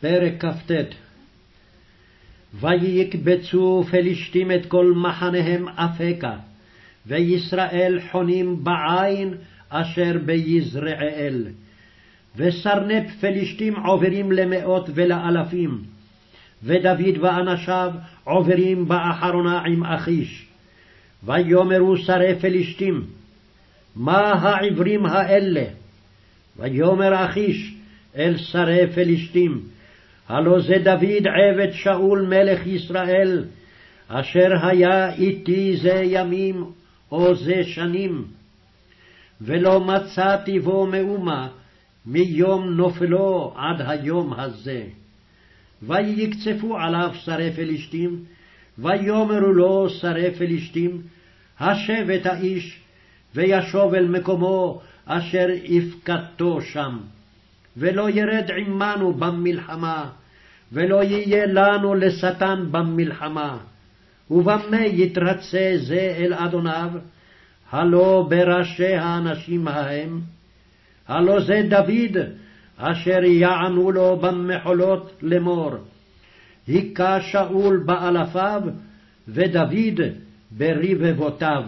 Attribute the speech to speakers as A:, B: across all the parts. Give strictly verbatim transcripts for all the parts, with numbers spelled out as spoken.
A: פרק כ"ט. ויקבצו פלישתים את כל מחניהם אפקה, וישראל חונים בעין אשר ביזרעאל. וסרנפ פלישתים עוברים למאות ולאלפים, ודוד ואנשיו עוברים באחרונה עם אחיש. ויאמרו שרי פלישתים, מה העברים האלה? ויאמר אחיש אל שרי פלישתים, הלא זה דוד עבד שאול מלך ישראל, אשר היה איתי זה ימים או זה שנים, ולא מצאתי בו מאומה מיום נופלו עד היום הזה. ויקצפו עליו שרי פלישתים, ויאמרו לו שרי פלישתים, השב את האיש, וישוב אל מקומו אשר הפקדתו שם, ולא ירד עמנו במלחמה, ולא יהיה לנו לשטן במלחמה. ובמה יתרצה זה אל אדוניו? הלא בראשי האנשים ההם? הלא זה דוד, אשר יענו לו במחולות לאמור, היכה שאול באלפיו, ודוד ברבבותיו.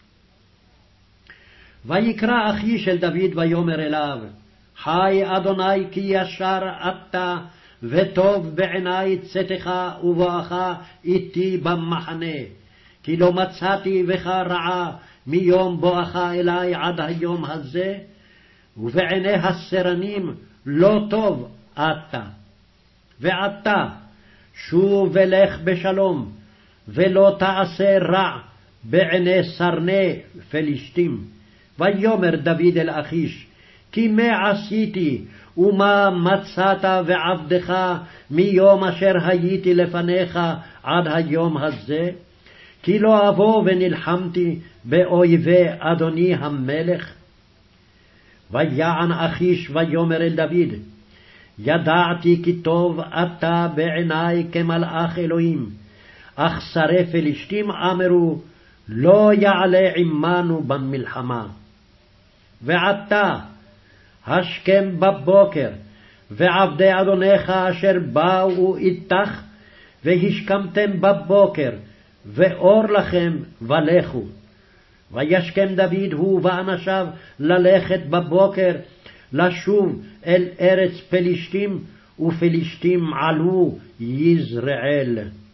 A: ויקרא אחיש אל דוד ויאמר אליו, חי אדוני כי ישר אתה, וטוב בעיני צאתך ובואך איתי במחנה, כי לא מצאתי בך רעה מיום בואך אלי עד היום הזה, ובעיני הסרנים לא טוב אתה. ועתה שוב ולך בשלום, ולא תעשה רע בעיני סרני פלישתים. ויאמר דוד אל אחיש, כי מה עשיתי ומה מצאת ועבדך מיום אשר הייתי לפניך עד היום הזה? כי לא אבוא ונלחמתי באויבי אדוני המלך? ויען אחיש ויאמר אל דוד, ידעתי כי טוב אתה בעיני כמלאך אלוהים, אך שרי פלישתים אמרו, לא יעלה עמנו במלחמה. ועתה השכם בבוקר, ועבדי אדונך אשר באו איתך, והשכמתם בבוקר, ואור לכם ולכו. וישכם דוד הוא ואנשיו ללכת בבוקר, לשוב אל ארץ פלישתים, ופלישתים עלו יזרעאל.